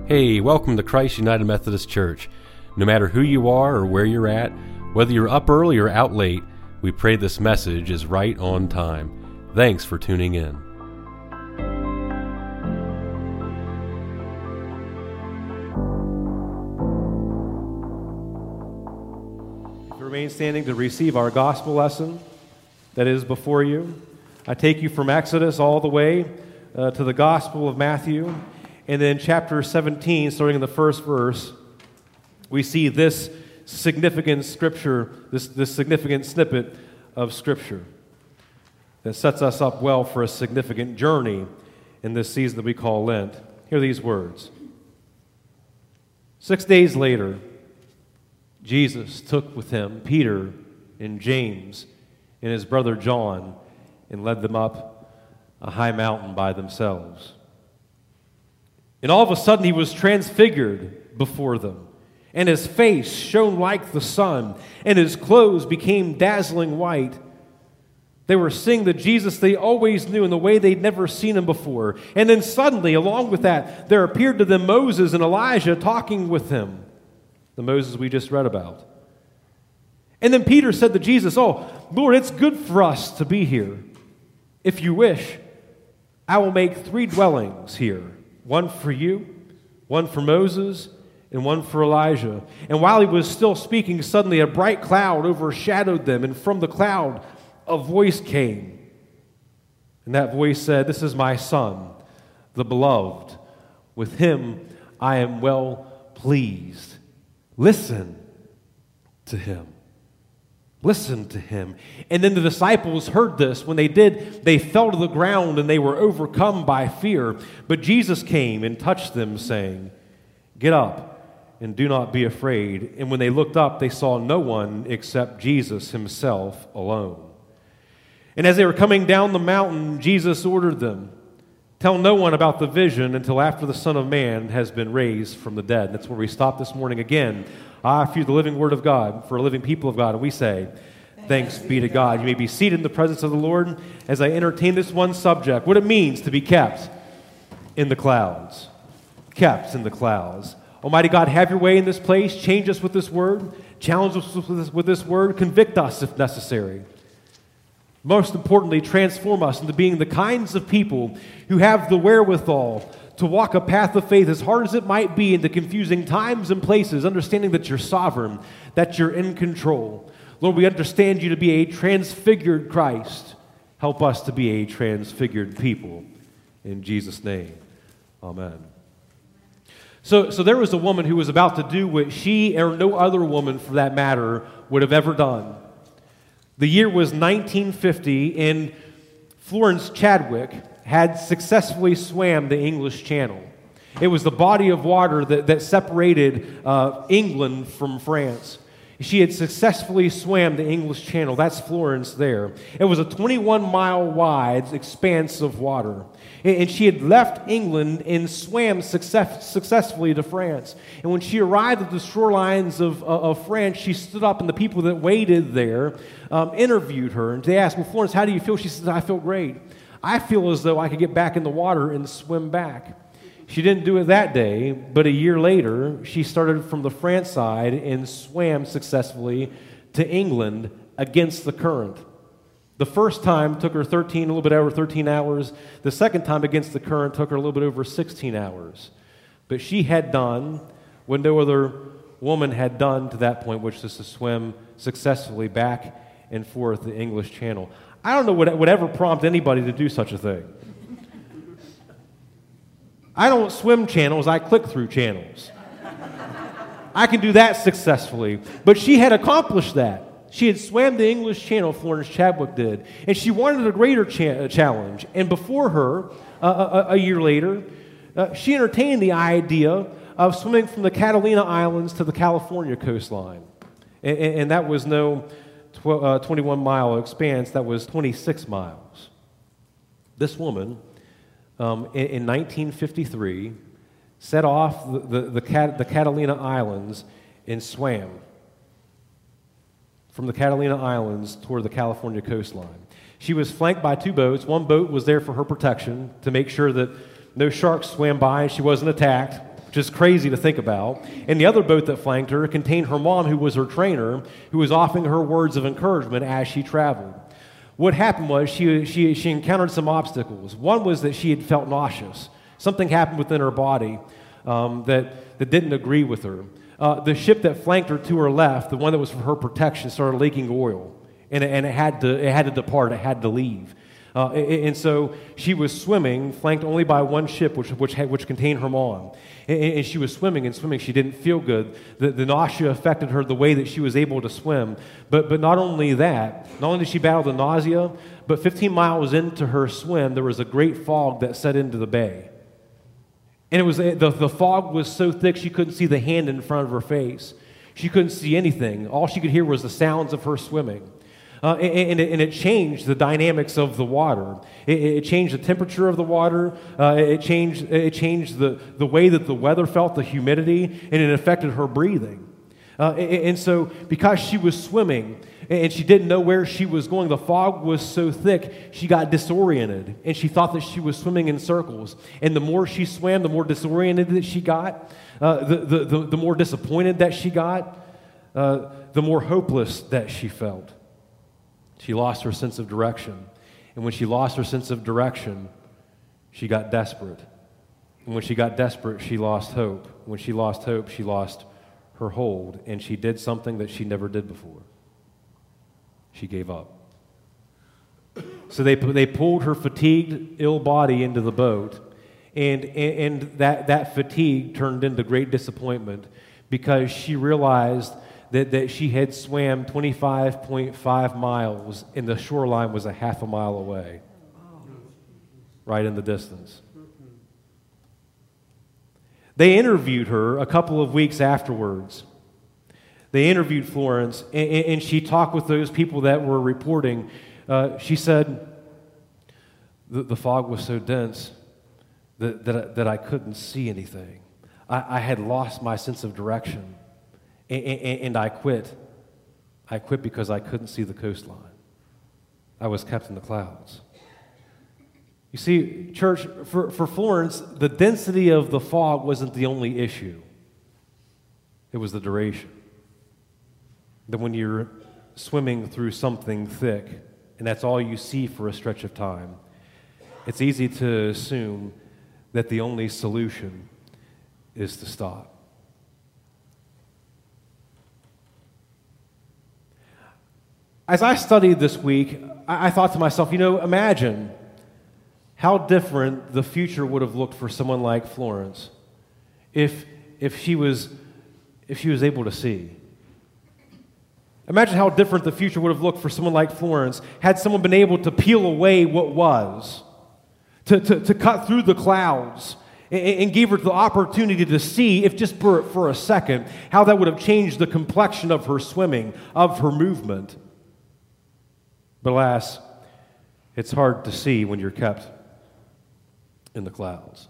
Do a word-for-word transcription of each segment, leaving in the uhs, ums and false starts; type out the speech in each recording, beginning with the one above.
Hey, welcome to Christ United Methodist Church. No matter who you are or where you're at, whether you're up early or out late, we pray this message is right on time. Thanks for tuning in. If you remain standing to receive our gospel lesson that is before you, I take you from Exodus all the way uh, to the Gospel of Matthew. And then chapter seventeen, starting in the first verse, we see this significant scripture, this, this significant snippet of scripture that sets us up well for a significant journey in this season that we call Lent. Hear these words. Six days later, Jesus took with him Peter and James and his brother John and led them up a high mountain by themselves. And all of a sudden he was transfigured before them, and his face shone like the sun, and his clothes became dazzling white. They were seeing the Jesus they always knew in the way they'd never seen him before. And then suddenly, along with that, there appeared to them Moses and Elijah talking with him, the Moses we just read about. And then Peter said to Jesus, "Oh, Lord, it's good for us to be here. If you wish, I will make three dwellings here. One for you, one for Moses, and one for Elijah." And while he was still speaking, suddenly a bright cloud overshadowed them, and from the cloud a voice came. And that voice said, "This is my Son, the beloved. With him I am well pleased. Listen to him." Listen to him. And then the disciples heard this. When they did, they fell to the ground and they were overcome by fear. But Jesus came and touched them, saying, "Get up and do not be afraid." And when they looked up, they saw no one except Jesus himself alone. And as they were coming down the mountain, Jesus ordered them, "Tell no one about the vision until after the Son of Man has been raised from the dead." And that's where we stop this morning again. I offer you the living word of God for a living people of God, and we say, thanks be to God. You may be seated in the presence of the Lord as I entertain this one subject, what it means to be kept in the clouds. Kept in the clouds. Almighty God, have your way in this place. Change us with this word. Challenge us with this, with this word. Convict us if necessary. Most importantly, transform us into being the kinds of people who have the wherewithal to walk a path of faith, as hard as it might be, in the confusing times and places, understanding that you're sovereign, that you're in control. Lord, we understand you to be a transfigured Christ. Help us to be a transfigured people. In Jesus' name, amen. So, so there was a woman who was about to do what she, or no other woman for that matter, would have ever done. The year was nineteen fifty, and Florence Chadwick had successfully swam the English Channel. It was the body of water that, that separated uh, England from France. She had successfully swam the English Channel. That's Florence there. It was a twenty-one mile wide expanse of water. And she had left England and swam success, successfully to France. And when she arrived at the shorelines of, uh, of France, she stood up, and the people that waited there um, interviewed her. And they asked, "Well, Florence, how do you feel?" She says, "I feel great. I feel as though I could get back in the water and swim back." She didn't do it that day, but a year later, she started from the France side and swam successfully to England against the current. The first time took her thirteen, a little bit over thirteen hours. The second time against the current took her a little bit over sixteen hours. But she had done what no other woman had done to that point, which is to swim successfully back and forth the English Channel. I don't know what would ever prompt anybody to do such a thing. I don't swim channels, I click through channels. I can do that successfully. But she had accomplished that. She had swam the English Channel, Florence Chadwick did, and she wanted a greater cha- challenge. And before her, uh, a, a year later, uh, she entertained the idea of swimming from the Catalina Islands to the California coastline. And, and, and that was no tw- uh, twenty-one mile expanse, that was twenty-six miles. This woman, um, in, in nineteen fifty-three, set off the, the, the, Cat- the Catalina Islands and swam from the Catalina Islands toward the California coastline. She was flanked by two boats. One boat was there for her protection to make sure that no sharks swam by and she wasn't attacked. which is crazy to think about. And the other boat that flanked her contained her mom, who was her trainer, who was offering her words of encouragement as she traveled. What happened was she, she, she encountered some obstacles. One was that she had felt nauseous. Something happened within her body um, that, that didn't agree with her. Uh, the ship that flanked her to her left, the one that was for her protection, started leaking oil. And, and it, had to, it had to depart. It had to leave. Uh, and so she was swimming, flanked only by one ship, which which, had, which contained her mom. And, and she was swimming and swimming. She didn't feel good. The, the nausea affected her the way that she was able to swim. But but not only that, not only did she battle the nausea, but fifteen miles into her swim, there was a great fog that set into the bay. And it was the, the fog was so thick she couldn't see the hand in front of her face. She couldn't see anything. All she could hear was the sounds of her swimming. Uh, and, and, it, and it changed the dynamics of the water. It, it changed the temperature of the water. Uh, it changed it changed the, the way that the weather felt, the humidity, and it affected her breathing. Uh, and, and so because she was swimming and she didn't know where she was going, the fog was so thick, she got disoriented, and she thought that she was swimming in circles. And the more she swam, the more disoriented that she got, uh, the, the, the, the more disappointed that she got, uh, the more hopeless that she felt. She lost her sense of direction. And when she lost her sense of direction, she got desperate. And when she got desperate, she lost hope. When she lost hope, she lost her hold. And she did something that she never did before. She gave up. So they, they pulled her fatigued, ill body into the boat. And, and that, that fatigue turned into great disappointment because she realized That, that she had swam twenty-five point five miles and the shoreline was a half a mile away, right in the distance. They interviewed her a couple of weeks afterwards. They interviewed Florence, and, and she talked with those people that were reporting. Uh, she said, the, the fog was so dense that, that, that I couldn't see anything. I, I had lost my sense of direction. And I quit. I quit because I couldn't see the coastline. I was kept in the clouds. You see, church, for, for Florence, the density of the fog wasn't the only issue. It was the duration. That when you're swimming through something thick, and that's all you see for a stretch of time, it's easy to assume that the only solution is to stop. As I studied this week, I thought to myself, you know, imagine how different the future would have looked for someone like Florence if, if, she was, if she was able to see. Imagine how different the future would have looked for someone like Florence had someone been able to peel away what was, to, to, to cut through the clouds, and, and gave her the opportunity to see, if just for, for a second, how that would have changed the complexion of her swimming, of her movement. But alas, it's hard to see when you're kept in the clouds.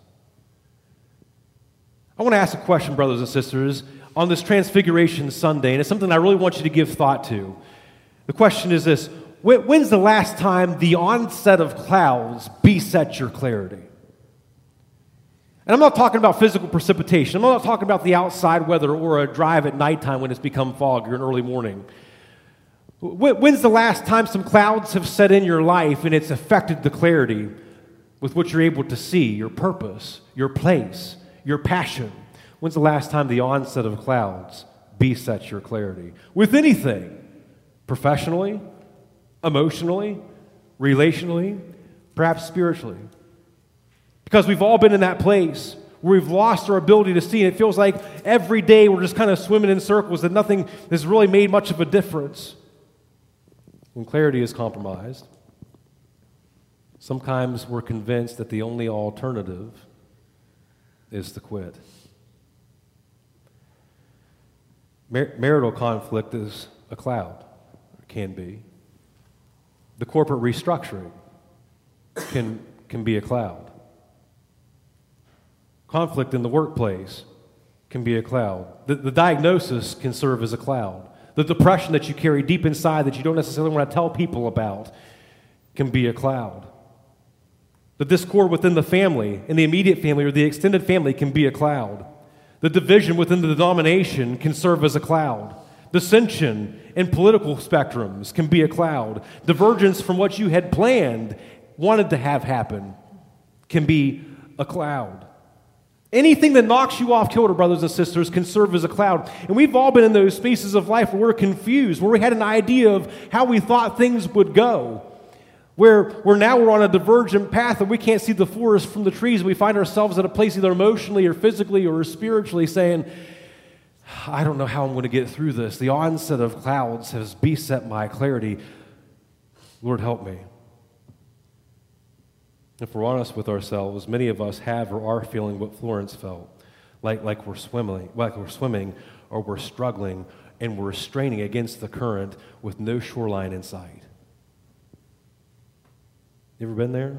I want to ask a question, brothers and sisters, on this Transfiguration Sunday, and it's something I really want you to give thought to. The question is this: when's the last time the onset of clouds beset your clarity? And I'm not talking about physical precipitation. I'm not talking about the outside weather or a drive at nighttime when it's become fog or an early morning. When's the last time some clouds have set in your life and it's affected the clarity with which you're able to see your purpose, your place, your passion? When's the last time the onset of clouds besets your clarity? With anything, professionally, emotionally, relationally, perhaps spiritually. Because we've all been in that place where we've lost our ability to see, and it feels like every day we're just kind of swimming in circles, that nothing has really made much of a difference. When clarity is compromised, sometimes we're convinced that the only alternative is to quit. Mar- marital conflict is a cloud, or can be. The corporate restructuring can, can be a cloud. Conflict in the workplace can be a cloud. The, the diagnosis can serve as a cloud. The depression that you carry deep inside that you don't necessarily want to tell people about can be a cloud. The discord within the family, in the immediate family or the extended family, can be a cloud. The division within the denomination can serve as a cloud. Dissension in political spectrums can be a cloud. Divergence from what you had planned, wanted to have happen, can be a cloud. Anything that knocks you off kilter, brothers and sisters, can serve as a cloud. And we've all been in those spaces of life where we're confused, where we had an idea of how we thought things would go, where, where now we're on a divergent path and we can't see the forest from the trees. We find ourselves at a place either emotionally or physically or spiritually saying, I don't know how I'm going to get through this. The onset of clouds has beset my clarity. Lord, help me. If we're honest with ourselves, many of us have or are feeling what Florence felt, like, like we're swimming, like we're swimming, or we're struggling, and we're straining against the current with no shoreline in sight. You ever been there?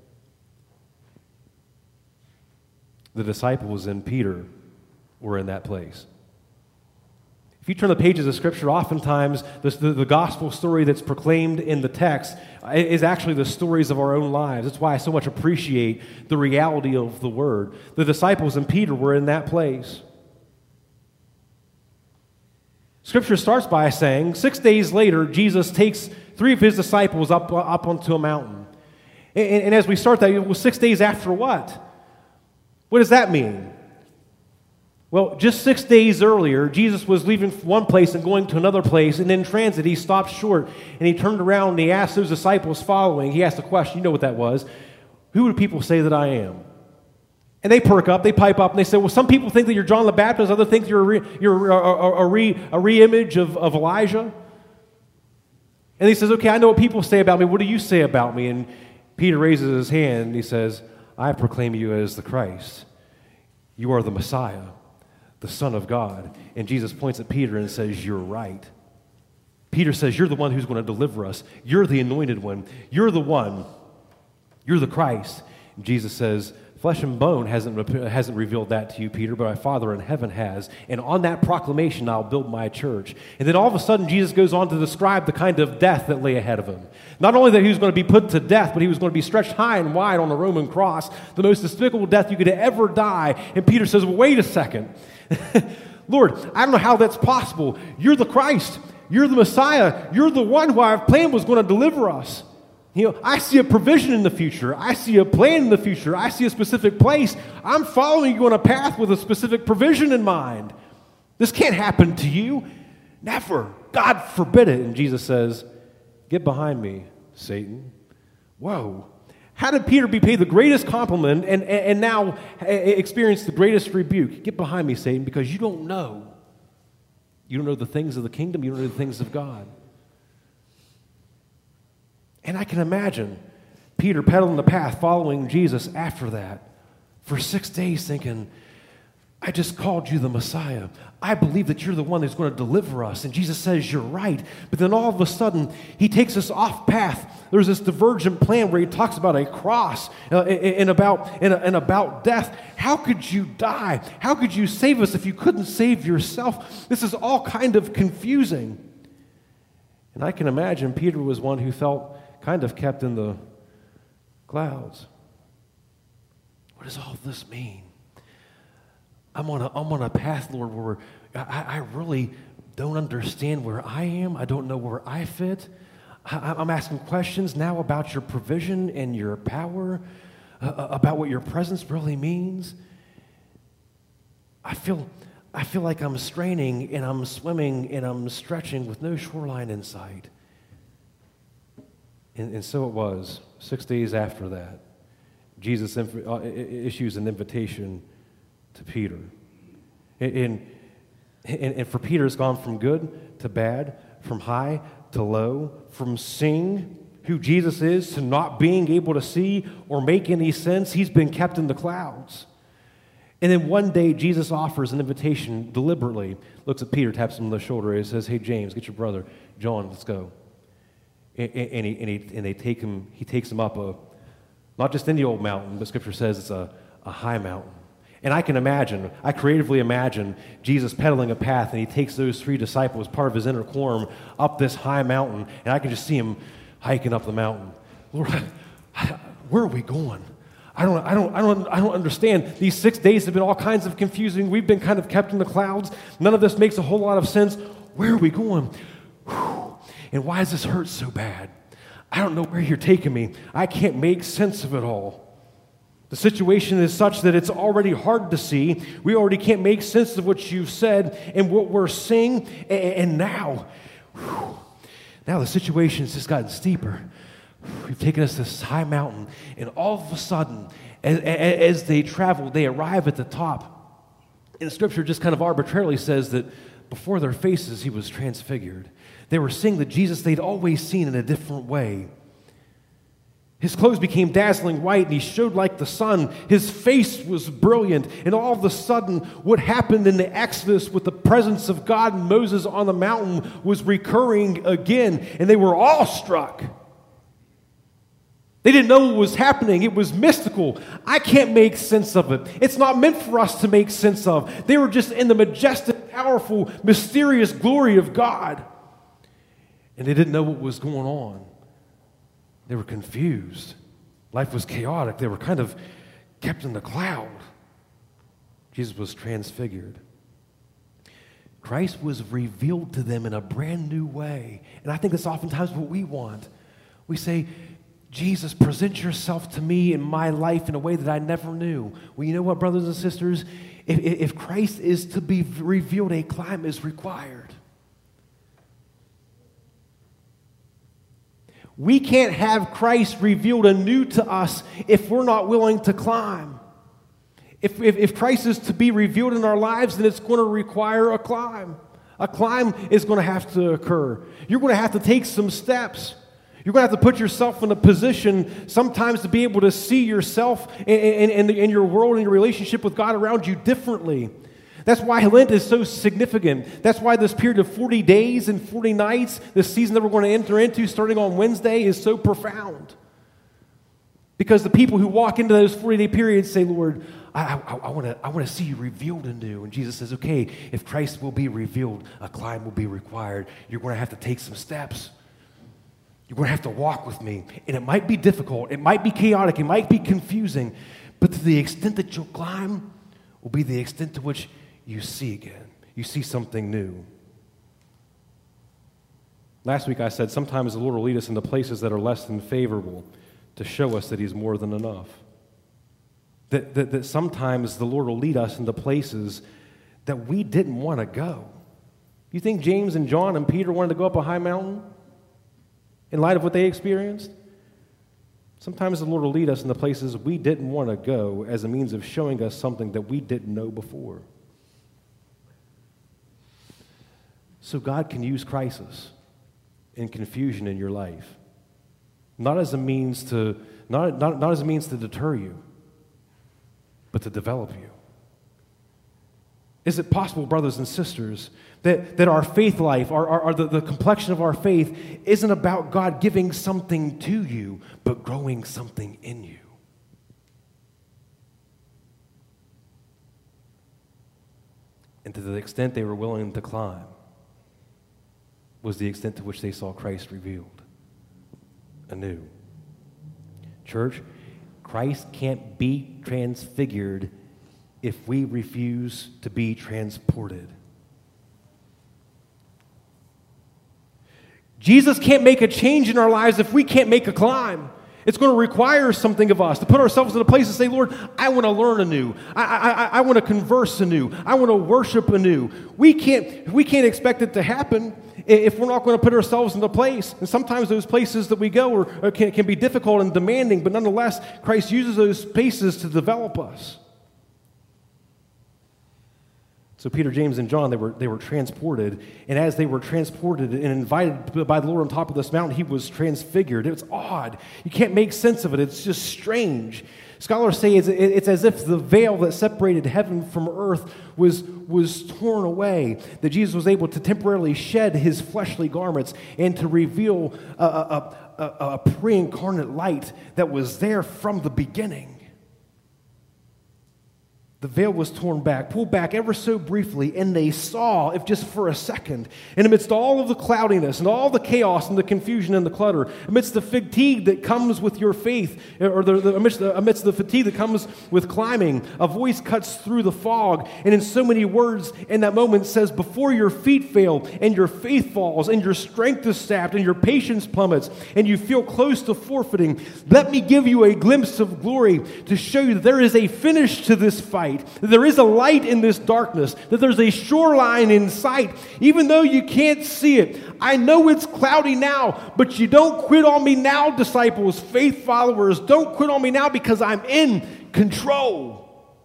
The disciples and Peter were in that place. If you turn the pages of Scripture, oftentimes the, the, the gospel story that's proclaimed in the text is actually the stories of our own lives. That's why I so much appreciate the reality of the Word. The disciples and Peter were in that place. Scripture starts by saying, six days later, Jesus takes three of his disciples up, up onto a mountain. And, and as we start that, well, six days after what? What does that mean? Well, just six days earlier, Jesus was leaving one place and going to another place, and in transit, he stopped short, and he turned around and he asked those disciples following, he asked a question, you know what that was, who do people say that I am? And they perk up, they pipe up, and they say, well, some people think that you're John the Baptist, others think you're a, re, you're a, a, a, re, a re-image of, of Elijah. And he says, okay, I know what people say about me, what do you say about me? And Peter raises his hand, and he says, I proclaim you as the Christ. You are the Messiah, the Son of God. And Jesus points at Peter and says, you're right. Peter says, you're the one who's going to deliver us. You're the anointed one. You're the one. You're the Christ. And Jesus says, flesh and bone hasn't, hasn't revealed that to you, Peter, but my Father in heaven has. And on that proclamation, I'll build my church. And then all of a sudden, Jesus goes on to describe the kind of death that lay ahead of him. Not only that he was going to be put to death, but he was going to be stretched high and wide on a Roman cross, the most despicable death you could ever die. And Peter says, well, wait a second. Lord, I don't know how that's possible. You're the Christ. You're the Messiah. You're the one who I've planned was going to deliver us. You know, I see a provision in the future. I see a plan in the future. I see a specific place. I'm following you on a path with a specific provision in mind. This can't happen to you. Never. God forbid it. And Jesus says, get behind me, Satan. Whoa. How did Peter be paid the greatest compliment and, and, and now experience the greatest rebuke? Get behind me, Satan, because you don't know. You don't know the things of the kingdom. You don't know the things of God. And I can imagine Peter pedaling the path, following Jesus after that for six days thinking, I just called you the Messiah. I believe that you're the one that's going to deliver us. And Jesus says, you're right. But then all of a sudden, he takes us off path. There's this divergent plan where he talks about a cross uh, and, about, and, and about death. How could you die? How could you save us if you couldn't save yourself? This is all kind of confusing. And I can imagine Peter was one who felt kind of kept in the clouds. What does all this mean? I'm on a, I'm on a path, Lord, where I, I really don't understand where I am. I don't know where I fit. I, I'm asking questions now about your provision and your power, uh, about what your presence really means. I feel, I feel like I'm straining and I'm swimming and I'm stretching with no shoreline in sight. And, and so it was. Six days after that, Jesus inf- uh, issues an invitation to Peter. And, and, and for Peter, it's gone from good to bad, from high to low, from seeing who Jesus is to not being able to see or make any sense. He's been kept in the clouds. And then one day, Jesus offers an invitation deliberately, looks at Peter, taps him on the shoulder, and says, hey, James, get your brother, John, let's go. And, and, he, and, he, and they take him, he takes him up a, not just any old mountain, but Scripture says it's a, a high mountain. And I can imagine, I creatively imagine Jesus pedaling a path, and he takes those three disciples, part of his inner quorum, up this high mountain, and I can just see him hiking up the mountain. Lord, where are we going? I don't, I don't, I don't, I don't understand. These six days have been all kinds of confusing. We've been kind of kept in the clouds. None of this makes a whole lot of sense. Where are we going? Whew. And why does this hurt so bad? I don't know where you're taking me. I can't make sense of it all. The situation is such that it's already hard to see. We already can't make sense of what you've said and what we're seeing. And now, whew, now the situation's just gotten steeper. You've taken us to this high mountain, and all of a sudden, as, as they travel, they arrive at the top. And the scripture just kind of arbitrarily says that before their faces, he was transfigured. They were seeing the Jesus they'd always seen in a different way. His clothes became dazzling white, and he showed like the sun. His face was brilliant, and all of a sudden, what happened in the Exodus with the presence of God and Moses on the mountain was recurring again, and they were awestruck. They didn't know what was happening. It was mystical. I can't make sense of it. It's not meant for us to make sense of. They were just in the majestic, powerful, mysterious glory of God. And they didn't know what was going on. They were confused. Life was chaotic. They were kind of kept in the cloud. Jesus was transfigured. Christ was revealed to them in a brand new way. And I think that's oftentimes what we want. We say, Jesus, present yourself to me in my life in a way that I never knew. Well, you know what, brothers and sisters? If, if Christ is to be revealed, a climb is required. We can't have Christ revealed anew to us if we're not willing to climb. If, if, if Christ is to be revealed in our lives, then it's going to require a climb. A climb is going to have to occur. You're going to have to take some steps. You're going to have to put yourself in a position sometimes to be able to see yourself and, and, and your world and your relationship with God around you differently. That's why Lent is so significant. That's why this period of forty days and forty nights, this season that we're going to enter into starting on Wednesday, is so profound. Because the people who walk into those forty-day periods say, Lord, I, I, I want to I want to see you revealed anew. And Jesus says, okay, if Christ will be revealed, a climb will be required. You're going to have to take some steps. You're going to have to walk with me. And it might be difficult. It might be chaotic. It might be confusing. But to the extent that you'll climb will be the extent to which you see again. You see something new. Last week I said sometimes the Lord will lead us into places that are less than favorable to show us that he's more than enough. That, that, that sometimes the Lord will lead us into places that we didn't want to go. You think James and John and Peter wanted to go up a high mountain in light of what they experienced? Sometimes the Lord will lead us into places we didn't want to go as a means of showing us something that we didn't know before. So God can use crisis and confusion in your life, not as a means to not, not, not as a means to deter you, but to develop you. Is it possible, brothers and sisters, that, that our faith life, our, our, our, the, the complexion of our faith, isn't about God giving something to you, but growing something in you? And to the extent they were willing to climb was the extent to which they saw Christ revealed anew. Church, Christ can't be transfigured if we refuse to be transported. Jesus can't make a change in our lives if we can't make a climb. It's going to require something of us to put ourselves in a place to say, Lord, I want to learn anew. I, I, I want to converse anew. I want to worship anew. We can't, we can't expect it to happen if we're not going to put ourselves in a place. And sometimes those places that we go are, can, can be difficult and demanding, but nonetheless, Christ uses those spaces to develop us. So Peter, James, and John, they were, they were transported. And as they were transported and invited by the Lord on top of this mountain, he was transfigured. It's odd. You can't make sense of it. It's just strange. Scholars say it's, it's as if the veil that separated heaven from earth was, was torn away, that Jesus was able to temporarily shed his fleshly garments and to reveal a, a, a, a pre-incarnate light that was there from the beginning. The veil was torn back, pulled back ever so briefly, and they saw, if just for a second, and amidst all of the cloudiness and all the chaos and the confusion and the clutter, amidst the fatigue that comes with your faith, or the, the, amidst, the, amidst the fatigue that comes with climbing, a voice cuts through the fog, and in so many words in that moment says, before your feet fail, and your faith falls, and your strength is sapped, and your patience plummets, and you feel close to forfeiting, let me give you a glimpse of glory to show you that there is a finish to this fight. That there is a light in this darkness, that there's a shoreline in sight, even though you can't see it. I know it's cloudy now, but you don't quit on me now, disciples, faith followers. Don't quit on me now because I'm in control.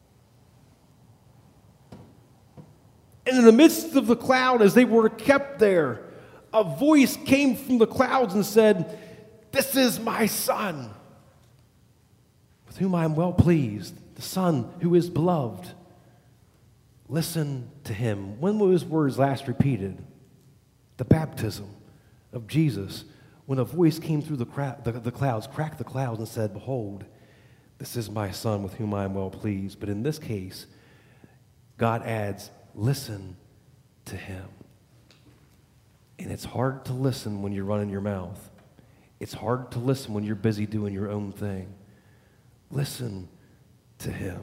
And in the midst of the cloud, as they were kept there, a voice came from the clouds and said, "This is my son, with whom I am well pleased. The Son who is beloved. Listen to him." When were those words last repeated? The baptism of Jesus, when a voice came through the, cra- the, the clouds, cracked the clouds and said, "Behold, this is my Son with whom I am well pleased." But in this case, God adds, "Listen to him." And it's hard to listen when you're running your mouth. It's hard to listen when you're busy doing your own thing. Listen to him.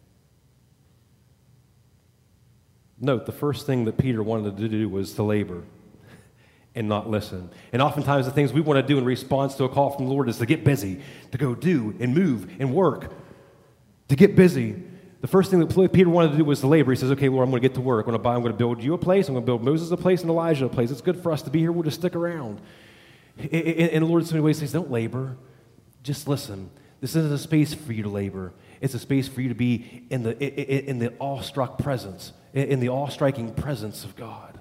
Note, the first thing that Peter wanted to do was to labor and not listen. And oftentimes the things we want to do in response to a call from the Lord is to get busy, to go do and move and work, to get busy. The first thing that Peter wanted to do was to labor. He says, okay, Lord, I'm going to get to work. I'm going to buy, I'm going to build you a place. I'm going to build Moses a place and Elijah a place. It's good for us to be here. We'll just stick around. And the Lord in so many ways says, don't labor. Just listen. This isn't a space for you to labor. It's a space for you to be in the in the awestruck presence, in the awe-striking presence of God.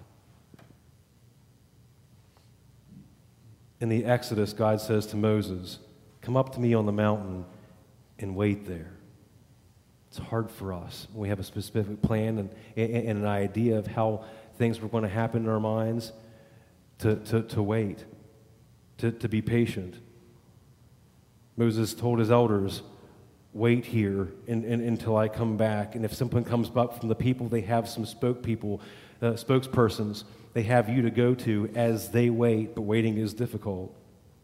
In the Exodus, God says to Moses, "Come up to me on the mountain and wait there." It's hard for us when we have a specific plan and, and an idea of how things were going to happen in our minds to, to, to wait, to, to be patient. Moses told his elders, "Wait here in, in, until I come back. And if someone comes up from the people, they have some spoke people, uh, spokespersons they have you to go to as they wait." But waiting is difficult.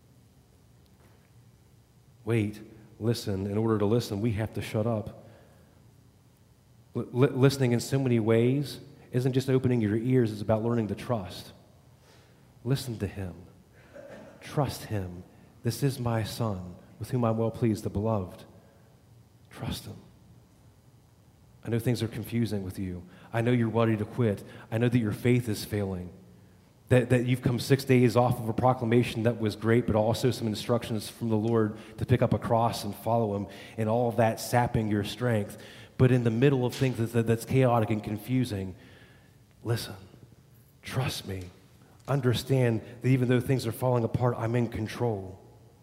Wait, listen. In order to listen, we have to shut up. L- listening in so many ways isn't just opening your ears, it's about learning to trust. Listen to him. Trust him. This is my Son, with whom I'm well pleased, the beloved. Trust him. I know things are confusing with you. I know you're ready to quit. I know that your faith is failing. That, that you've come six days off of a proclamation that was great, but also some instructions from the Lord to pick up a cross and follow him, and all of that sapping your strength. But in the middle of things that, that's chaotic and confusing, listen, trust me. Understand that even though things are falling apart, I'm in control.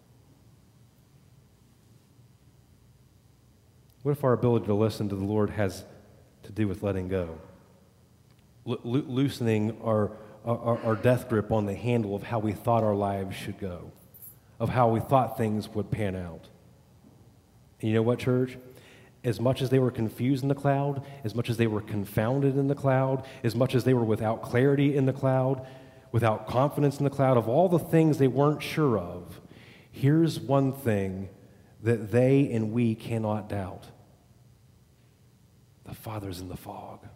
What if our ability to listen to the Lord has to do with letting go? Lo- lo- loosening our, our, our death grip on the handle of how we thought our lives should go, of how we thought things would pan out. And you know what, church? As much as they were confused in the cloud, as much as they were confounded in the cloud, as much as they were without clarity in the cloud, without confidence in the cloud, of all the things they weren't sure of, here's one thing that they and we cannot doubt. The Father's in the fog.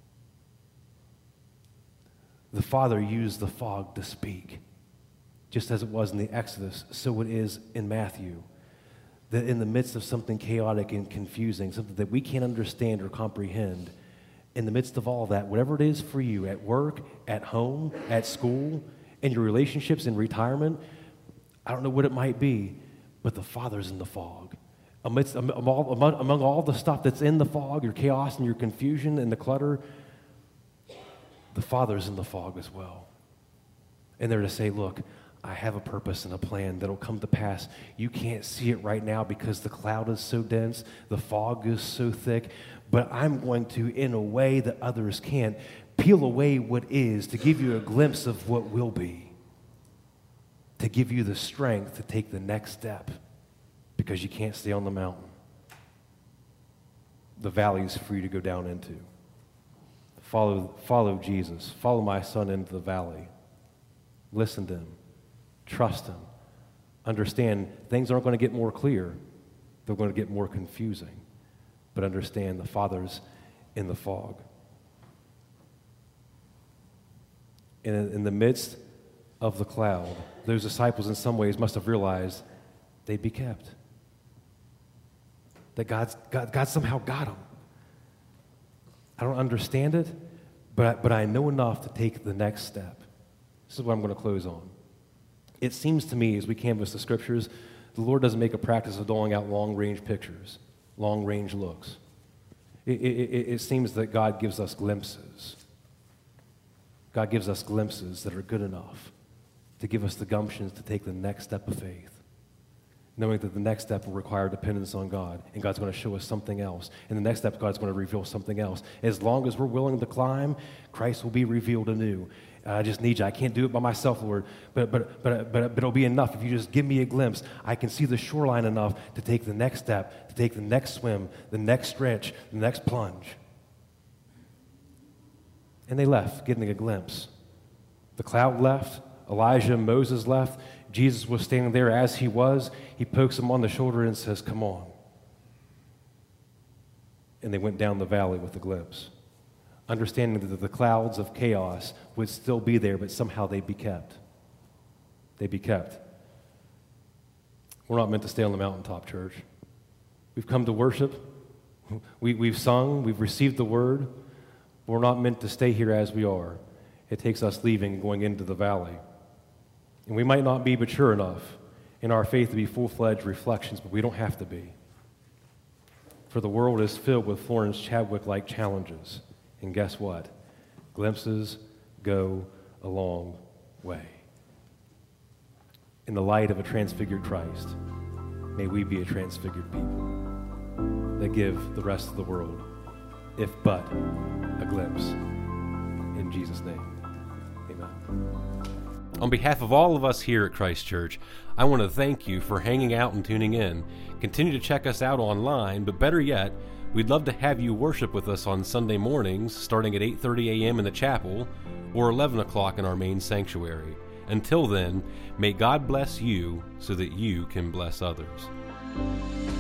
The Father used the fog to speak. Just as it was in the Exodus, so it is in Matthew. That in the midst of something chaotic and confusing, something that we can't understand or comprehend, in the midst of all that, whatever it is for you, at work, at home, at school, in your relationships, in retirement, I don't know what it might be, but the Father's in the fog. Amidst, among, all, among, among all the stuff that's in the fog, your chaos and your confusion and the clutter, the Father's in the fog as well. And they're to say, look, I have a purpose and a plan that'll come to pass. You can't see it right now because the cloud is so dense, the fog is so thick, but I'm going to, in a way that others can't, peel away what is to give you a glimpse of what will be, to give you the strength to take the next step because you can't stay on the mountain. the valleys for you to go down into. Follow, follow Jesus. Follow my son into the valley. Listen to him. Trust him. Understand things aren't going to get more clear. They're going to get more confusing. But understand the Father's in the fog. And in, in the midst of the cloud, those disciples in some ways must have realized they'd be kept. That God's, God, God somehow got them. I don't understand it, but I, but I know enough to take the next step. This is what I'm going to close on. It seems to me, as we canvass the scriptures, the Lord doesn't make a practice of doling out long-range pictures, long-range looks. It, it, it seems that God gives us glimpses. God gives us glimpses that are good enough to give us the gumptions to take the next step of faith, knowing that the next step will require dependence on God, and God's going to show us something else. And the next step, God's going to reveal something else. As long as we're willing to climb, Christ will be revealed anew. I just need you. I can't do it by myself, Lord, but, but, but, but, but it'll be enough. If you just give me a glimpse, I can see the shoreline enough to take the next step, to take the next swim, the next stretch, the next plunge. And they left, getting a glimpse. The cloud left. Elijah and Moses left. Jesus was standing there as he was. He pokes him on the shoulder and says, "Come on." And they went down the valley with a glimpse, understanding that the clouds of chaos would still be there, but somehow they'd be kept. They'd be kept. We're not meant to stay on the mountaintop, church. We've come to worship. We, we've sung. We've received the word. We're not meant to stay here as we are. It takes us leaving and going into the valley. And we might not be mature enough in our faith to be full-fledged reflections, but we don't have to be. For the world is filled with Florence Chadwick-like challenges. And guess what? Glimpses go a long way. In the light of a transfigured Christ, may we be a transfigured people that give the rest of the world, if but a glimpse. In Jesus' name, amen. On behalf of all of us here at Christ Church, I want to thank you for hanging out and tuning in. Continue to check us out online, but better yet, we'd love to have you worship with us on Sunday mornings, starting at eight thirty a.m. in the chapel, or eleven o'clock in our main sanctuary. Until then, may God bless you so that you can bless others.